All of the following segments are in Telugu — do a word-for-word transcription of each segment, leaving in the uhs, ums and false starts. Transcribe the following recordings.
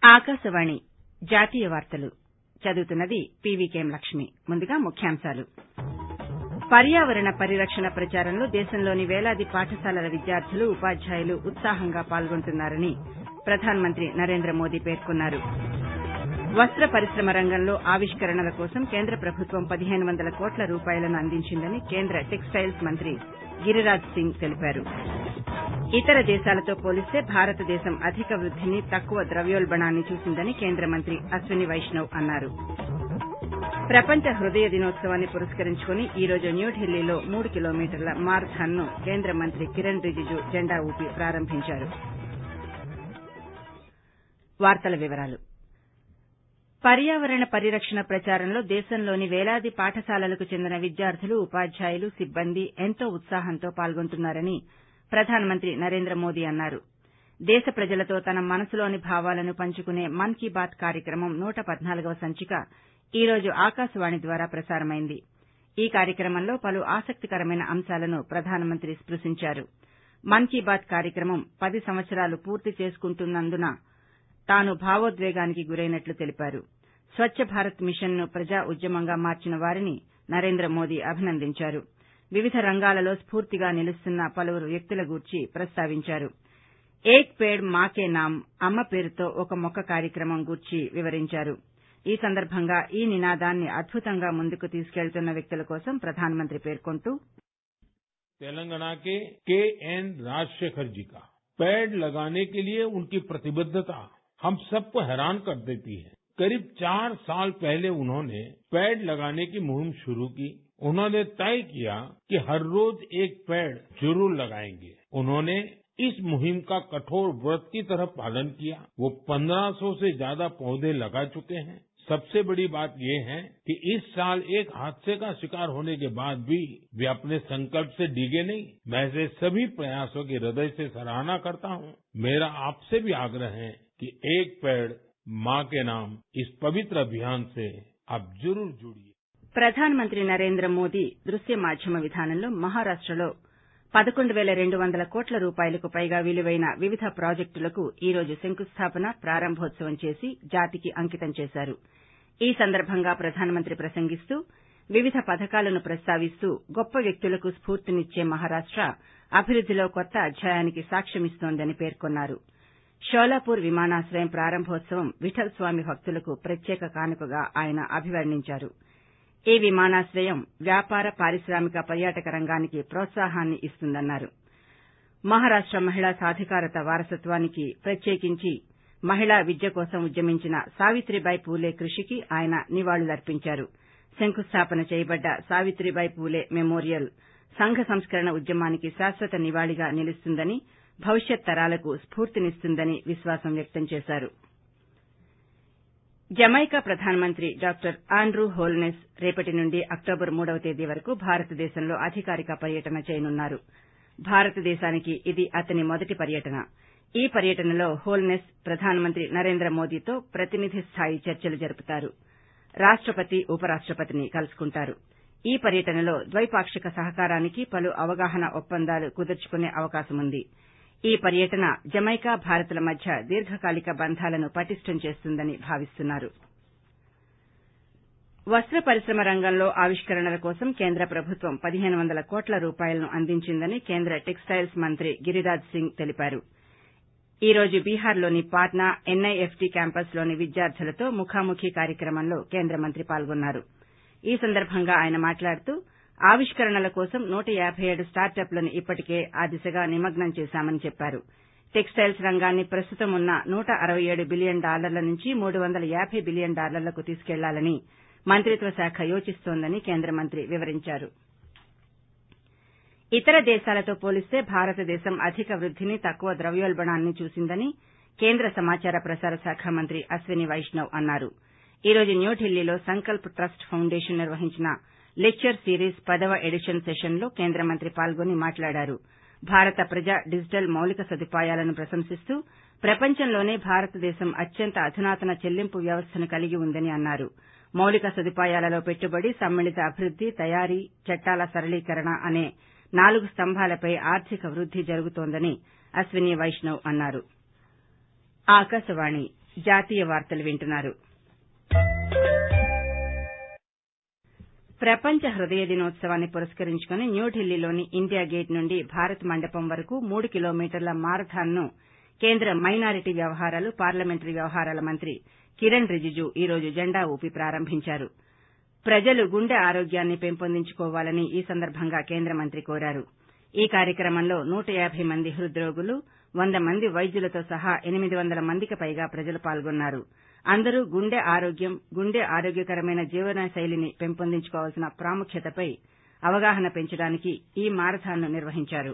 ఆకాశవాణి జాతీయ వార్తలు చదువుతున్నది పీవీకేఎం లక్ష్మి. ముందుగా ముఖ్యాంశాలు. పర్యావరణ పరిరక్షణ ప్రచారంలో దేశంలోని వేలాది పాఠశాలల విద్యార్థులు ఉపాధ్యాయులు ఉత్సాహంగా పాల్గొంటున్నారని ప్రధానమంత్రి నరేంద్ర మోదీ పేర్కొన్నారు. వస్త పరిశ్రమ రంగంలో ఆవిష్కరణల కోసం కేంద్ర ప్రభుత్వం పదిహేను వందల కోట్ల రూపాయలను అందించిందని కేంద్ర టెక్స్టైల్స్ మంత్రి గిరిరాజ్ సింగ్ తెలిపారు. ఇతర దేశాలతో పోలిస్తే భారతదేశం అధిక వృద్దిని తక్కువ ద్రవ్యోల్బణాన్ని చూసిందని కేంద్ర మంత్రి అశ్విని వైష్ణవ్ అన్నారు. ప్రపంచ హృదయ దినోత్సవాన్ని పురస్కరించుకుని ఈ రోజు న్యూఢిల్లీలో మూడు కిలోమీటర్ల మారథాన్ ను కేంద్ర మంత్రి కిరణ్ రిజిజు జెండా ఊపి ప్రారంభించారు. పర్యావరణ పరిరక్షణ ప్రచారంలో దేశంలోని వేలాది పాఠశాలలకు చెందిన విద్యార్థులు ఉపాధ్యాయులు సిబ్బంది ఎంతో ఉత్సాహంతో పాల్గొంటున్నారని ప్రధానమంత్రి నరేంద్ర మోదీ అన్నారు. దేశ ప్రజలతో తన మనసులోని భావాలను పంచుకునే మన్ కీ బాత్ కార్యక్రమం నూట పద్నాలుగవ సంచిక ఈ రోజు ఆకాశవాణి ద్వారా ప్రసారమైంది. ఈ కార్యక్రమంలో పలు ఆసక్తికరమైన అంశాలను ప్రధానమంత్రి స్పృశించారు. మన్ కీ బాత్ కార్యక్రమం పది సంవత్సరాలు పూర్తి చేసుకుంటున్నందున తాను భావోద్వేగానికి గురైనట్లు తెలిపారు. స్వచ్చ భారత్ మిషన్ ను ప్రజా ఉద్యమంగా మార్చిన వారిని నరేంద్ర మోదీ అభినందించారు. వివిధ రంగాలలో స్పూర్తిగా నిలుస్తున్న పలువురు వ్యక్తుల గూర్చి ప్రస్తావించారు. ఏక్ పేడ్ మా కే నామ్ అమ్మ పేరుతో ఒక మొక్క కార్యక్రమం గూర్చి వివరించారు. ఈ సందర్భంగా ఈ నినాదాన్ని అద్భుతంగా ముందుకు తీసుకెళ్తున్న వ్యక్తుల కోసం ప్రధానమంత్రి పేర్కొంటూ तेलंगाना के के एन राजशेखर जी का पेड़ लगाने के लिए उनकी प्रतिबद्धता हम सबको हैरान कर देती है. करीब चार साल पहले उन्होंने पेड़ लगाने की मुहिम शुरू की. उन्होंने तय किया कि हर रोज एक पेड़ जरूर लगाएंगे. उन्होंने इस मुहिम का कठोर व्रत की तरह पालन किया. वो पंद्रह सौ से ज्यादा पौधे लगा चुके हैं. सबसे बड़ी बात ये है कि इस साल एक हादसे का शिकार होने के बाद भी वे अपने संकल्प से डिगे नहीं. मैं ऐसे सभी प्रयासों की हृदय से सराहना करता हूँ. मेरा आपसे भी आग्रह है कि एक पेड़ माँ के नाम इस पवित्र अभियान से आप जरूर जुड़िए. ప్రధానమంత్రి నరేంద్ర మోదీ దృశ్య మాధ్యమ విధానంలో మహారాష్టలో పదకొండు వేల రెండు వందల కోట్ల రూపాయలకు పైగా విలువైన వివిధ ప్రాజెక్టులకు ఈ రోజు శంకుస్థాపన ప్రారంభోత్సవం చేసి జాతికి అంకితం చేశారు. ఈ సందర్భంగా ప్రధానమంత్రి ప్రసంగిస్తూ వివిధ పథకాలను ప్రస్తావిస్తూ గొప్ప వ్యక్తులకు స్పూర్తినిచ్చే మహారాష్ట అభివృద్దిలో కొత్త అధ్యాయానికి సాక్ష్యమిస్తోందని పేర్కొన్నారు. షోలాపూర్ విమానాశ్రయం ప్రారంభోత్సవం విఠల్ స్వామి భక్తులకు ప్రత్యేక కానుకగా ఆయన అభివర్ణించారు. ఈ విమానాశ్రయం వ్యాపార పారిశ్రామిక పర్యాటక రంగానికి ప్రోత్సాహాన్ని ఇస్తుందన్నారు. మహారాష్ట మహిళా సాధికారత వారసత్వానికి ప్రత్యేకించి మహిళా విద్య కోసం ఉద్యమించిన సావిత్రిబాయి పూలే కృషికి ఆయన నివాళులర్పించారు. శంకుస్థాపన చేయబడ్డ సావిత్రిబాయి పూలే మెమోరియల్ సంఘ సంస్కరణ ఉద్యమానికి శాశ్వత నివాళిగా నిలుస్తుందని భవిష్యత్ తరాలకు స్పూర్తినిస్తుందని విశ్వాసం వ్యక్తం చేశారు. జమైకా ప్రధానమంత్రి డాక్టర్ ఆండ్రూ హోల్నెస్ రేపటి నుండి అక్టోబర్ మూడవ తేదీ వరకు భారతదేశంలో అధికారిక పర్యటన చేయనున్నారు. భారతదేశానికి ఇది అతని మొదటి పర్యటన. ఈ పర్యటనలో హోల్నెస్ ప్రధానమంత్రి నరేంద్ర మోదీతో ప్రతినిధి స్థాయి చర్చలు జరుపుతారు. రాష్టపతి ఉపరాష్టపతిని కలుసుకుంటారు. ఈ పర్యటనలో ద్వైపాక్షిక సహకారానికి పలు అవగాహన ఒప్పందాలు కుదుర్చుకునే అవకాశముంది. ఈ పర్యటన జమైకా భారత్ల మధ్య దీర్ఘకాలిక బంధాలను పటిష్టం చేస్తుందని భావిస్తున్నారు. వస్త పరిశ్రమ రంగంలో ఆవిష్కరణల కోసం కేంద్ర ప్రభుత్వం పదిహేను వందల కోట్ల రూపాయలను అందించిందని కేంద్ర టెక్స్టైల్స్ మంత్రి గిరిరాజ్ సింగ్ తెలిపారు. ఈ రోజు బీహార్లోని పాట్నా ఎన్ఐఎఫ్టీ క్యాంపస్లోని విద్యార్థులతో ముఖాముఖి కార్యక్రమంలో కేంద్ర మంత్రి పాల్గొన్నారు. ఈ సందర్భంగా ఆయన మాట్లాడుతూ ఆవిష్కరణల కోసం నూట యాబై ఏడు స్టార్టప్లను ఇప్పటికే ఆ దిశగా నిమగ్నం చేశామని చెప్పారు. టెక్స్టైల్స్ రంగాన్ని ప్రస్తుతం ఉన్న నూట అరవై ఏడు బిలియన్ డాలర్ల నుంచి మూడు వందల యాబై బిలియన్ డాలర్లకు తీసుకెళ్లాలని మంత్రిత్వ శాఖ యోచిస్తోందని కేంద్ర మంత్రి వివరించారు. ఇతర దేశాలతో పోలిస్తే భారతదేశం అధిక వృద్దిని తక్కువ ద్రవ్యోల్బణాన్ని చూసిందని కేంద్ర సమాచార ప్రసార శాఖ మంత్రి అశ్విని వైష్ణవ్ అన్నారు. ఈ రోజు న్యూఢిల్లీలో సంకల్ప్ ట్రస్ట్ ఫౌండేషన్ నిర్వహించిన లెక్చర్ సిరీస్ పదవ ఎడిషన్ సెషన్లో కేంద్ర మంత్రి పాల్గొని మాట్లాడారు. భారత ప్రజా డిజిటల్ మౌలిక సదుపాయాలను ప్రశంసిస్తూ ప్రపంచంలోనే భారతదేశం అత్యంత అధునాతన చెల్లింపు వ్యవస్థను కలిగి ఉందని అన్నారు. మౌలిక సదుపాయాలలో పెట్టుబడి, సమ్మిళిత అభివృద్ది, తయారీ, చట్టాల సరళీకరణ అనే నాలుగు స్తంభాలపై ఆర్థిక వృద్ది జరుగుతోందని అశ్విని వైష్ణవ్ అన్నారు. ఆకాశవాణి జాతీయ వార్తలు వింటున్నారు. ప్రపంచ హృదయ దినోత్సవాన్ని పురస్కరించుకుని న్యూఢిల్లీలోని ఇండియా గేట్ నుండి భారత్ మండపం వరకు మూడు కిలోమీటర్ల మారథాన్ను కేంద్ర మైనారిటీ వ్యవహారాలు పార్లమెంటరీ వ్యవహారాల మంత్రి కిరణ్ రిజిజు ఈ రోజు జెండా ఊపి ప్రారంభించారు. ప్రజలు గుండె ఆరోగ్యాన్ని పెంపొందించుకోవాలని ఈ సందర్భంగా కేంద్ర మంత్రి కోరారు. ఈ కార్యక్రమంలో నూట యాబై మంది హృద్రోగులు, వంద మంది వైద్యులతో సహా ఎనిమిది వందల మందికి పైగా ప్రజలు పాల్గొన్నారు. అందరూ గుండె ఆరోగ్యం, గుండె ఆరోగ్యకరమైన జీవనశైలిని పెంపొందించుకోవాల్సిన ప్రాముఖ్యతపై అవగాహన పెంచడానికి ఈ మారథాన్ను నిర్వహించారు.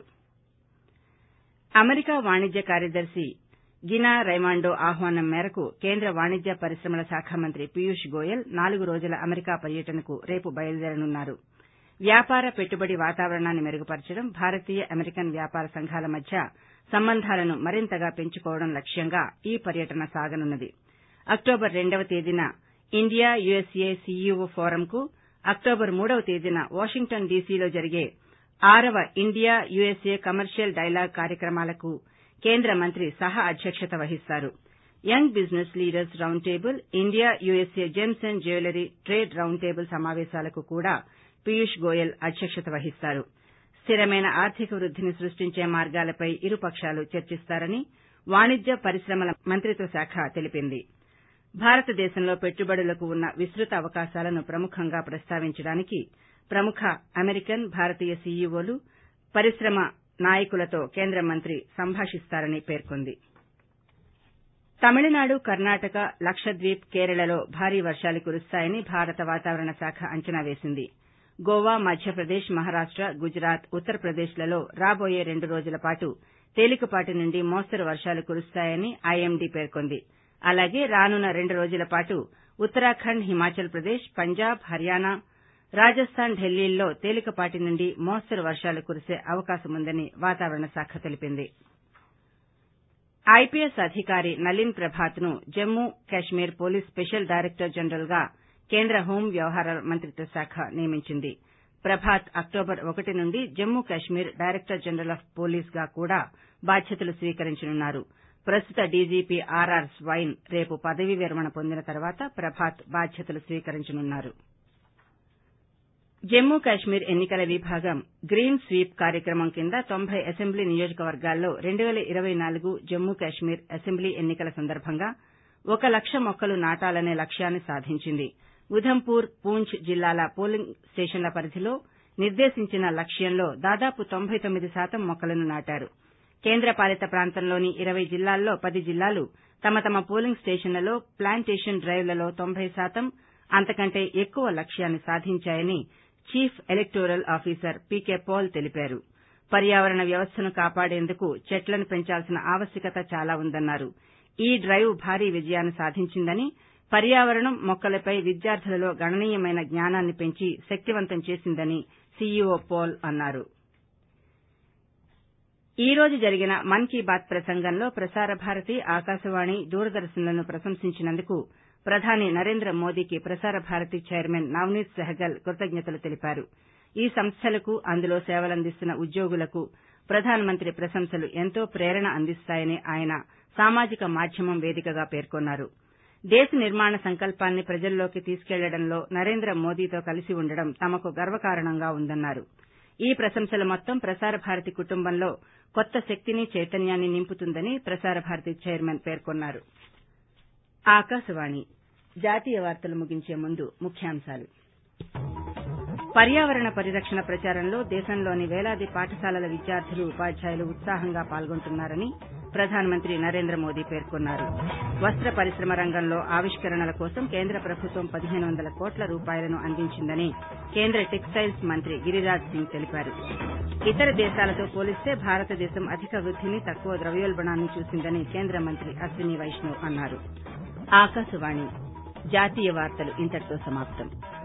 అమెరికా వాణిజ్య కార్యదర్శి గినా రైమాండో ఆహ్వానం మేరకు కేంద్ర వాణిజ్య పరిశ్రమల శాఖ మంత్రి పీయూష్ గోయల్ నాలుగు రోజుల అమెరికా పర్యటనకు రేపు బయలుదేరనున్నారు. వ్యాపార పెట్టుబడి వాతావరణాన్ని మెరుగుపరచడం, భారతీయ అమెరికన్ వ్యాపార సంఘాల మధ్య సంబంధాలను మరింతగా పెంచుకోవడం లక్ష్యంగా ఈ పర్యటన సాగనున్నది. అక్టోబర్ రెండవ తేదీన ఇండియా యూఎస్ఏ సీఈఓ ఫోరంకు, అక్టోబర్ మూడవ తేదీన వాషింగ్టన్ డీసీలో జరిగే ఆరవ ఇండియా యూఎస్ఏ కమర్షియల్ డైలాగ్ కార్యక్రమాలకు కేంద్ర మంత్రి సహా అధ్యక్షత వహిస్తారు. Young business leaders round table, India USA gems and jewellery trade round table సమావేశాలకు కూడా పీయూష్ గోయల్ అధ్యక్షత వహిస్తారు. స్థిరమైన ఆర్థిక వృద్దిని సృష్టించే మార్గాలపై ఇరు పక్షాలు చర్చిస్తారని వాణిజ్య పరిశ్రమల మంత్రిత్వ శాఖ తెలిపింది. భారతదేశంలో పెట్టుబడులకు ఉన్న విస్తృత అవకాశాలను ప్రముఖంగా ప్రస్తావించడానికి ప్రముఖ అమెరికన్, భారతీయ సీఈఓలు, పరిశ్రమ నాయకులతో కేంద్ర మంత్రి సంభాషిస్తారని పేర్కొంది. తమిళనాడు, కర్ణాటక, లక్షద్వీప్, కేరళలో భారీ వర్షాలు కురుస్తాయని భారత వాతావరణ శాఖ అంచనా వేసింది. గోవా, మధ్యప్రదేశ్, మహారాష్ట, గుజరాత్, ఉత్తరప్రదేశ్లలో రాబోయే రెండు రోజుల పాటు తేలికపాటి నుండి మోస్తరు వర్షాలు కురుస్తాయని ఐఎండీ పేర్కొంది. అలాగే రానున్న రెండు రోజుల పాటు ఉత్తరాఖండ్, హిమాచల్ ప్రదేశ్, పంజాబ్, హర్యానా, రాజస్థాన్, ఢిల్లీల్లో తేలికపాటి నుండి మోస్తరు వర్షాలు కురిసే అవకాశముందని వాతావరణ శాఖ తెలిపింది. ఐపీఎస్ అధికారి నలిన్ ప్రభాత్ను Jammu Kashmir police special director జనరల్గా కేంద్ర హోం వ్యవహారాల మంత్రిత్వ శాఖ నియమించింది. ప్రభాత్ అక్టోబర్ ఒకటి నుండి Jammu Kashmir director general of పోలీస్గా కూడా బాధ్యతలు స్వీకరించనున్నారు. ప్రస్తుత డీజీపీ ఆర్ఆర్ స్వైన్ రేపు పదవీ విరమణ పొందిన తర్వాత ప్రభాత్ బాధ్యతలు స్వీకరించనున్నారు. జమ్మూ కశ్మీర్ ఎన్నికల విభాగం గ్రీన్ స్వీప్ కార్యక్రమం కింద తొంభై అసెంబ్లీ నియోజకవర్గాల్లో రెండు వేల ఇరవై నాలుగు జమ్మూ కశ్మీర్ అసెంబ్లీ ఎన్నికల సందర్భంగా ఒక లక్ష మొక్కలు నాటాలనే లక్ష్యాన్ని సాధించింది. ఉధంపూర్, పూంచ్ జిల్లాల పోలింగ్ స్టేషన్ల పరిధిలో నిర్దేశించిన లక్ష్యంలో దాదాపు తొంభై తొమ్మిది శాతం మొక్కలను నాటారు. కేంద్రపాలిత ప్రాంతంలోని ఇరవై జిల్లాల్లో పది జిల్లాలు తమ తమ పోలింగ్ స్టేషన్లలో ప్లాంటేషన్ డ్రైవ్లలో తొంభై శాతం అంతకంటే ఎక్కువ లక్ష్యాన్ని సాధించాయని chief electoral officer PK Paul తెలిపారు. పర్యావరణ వ్యవస్థను కాపాడేందుకు చెట్లను పెంచాల్సిన ఆవశ్యకత చాలా ఉందన్నారు. ఈ డ్రైవ్ భారీ విజయాన్ని సాధించిందని, పర్యావరణం, మొక్కలపై విద్యార్థులలో గణనీయమైన జ్ఞానాన్ని పెంచి శక్తివంతం చేసిందని సీఈఓ పాల్ అన్నారు. ఈ రోజు జరిగిన మన్ కీ బాత్ ప్రసంగంలో ప్రసార భారతి, ఆకాశవాణి, దూరదర్శన్లను ప్రశంసించినందుకు ప్రధాని నరేంద్ర మోదీకి ప్రసార భారతి చైర్మన్ నవనీత్ సెహగల్ కృతజ్ఞతలు తెలిపారు. ఈ సంస్థలకు, అందులో సేవలందిస్తున్న ఉద్యోగులకు ప్రధానమంత్రి ప్రశంసలు ఎంతో ప్రేరణ అందిస్తాయని ఆయన సామాజిక మాధ్యమం వేదికగా పేర్కొన్నారు. దేశ నిర్మాణ సంకల్పాన్ని ప్రజల్లోకి తీసుకెళ్లడంలో నరేంద్ర మోదీతో కలిసి ఉండడం తమకు గర్వకారణంగా ఉందన్నారు. ఈ ప్రశంసల మొత్తం ప్రసార భారతి కుటుంబంలో కొత్త శక్తిని, చైతన్యాన్ని నింపుతుందని ప్రసార భారతి చైర్మన్ పేర్కొన్నారు. ఆకాశవాణి జాతీయ వార్తలు ముగించే ముందు ముఖ్యాంశాలు. పర్యావరణ పరిరక్షణ ప్రచారంలో దేశంలోని వేలాది పాఠశాలల విద్యార్థులు, ఉపాధ్యాయులు ఉత్సాహంగా పాల్గొంటున్నారని ప్రధానమంత్రి నరేంద్ర మోదీ పేర్కొన్నారు. వస్త్ర పరిశ్రమ రంగంలో ఆవిష్కరణల కోసం కేంద్ర ప్రభుత్వం పదిహేను వందల కోట్ల రూపాయలను అందించిందని కేంద్ర టెక్స్టైల్స్ మంత్రి గిరిరాజ్ సింగ్ తెలిపారు. ఇతర దేశాలతో పోలిస్తే భారతదేశం అధిక వృద్దిని, తక్కువ ద్రవ్యోల్బణాన్ని చూసిందని కేంద్ర మంత్రి అశ్విని వైష్ణవ్ అన్నారు. ఆకాశవాణి జాతీయ వార్తలు ఇంతటితో సమాప్తం.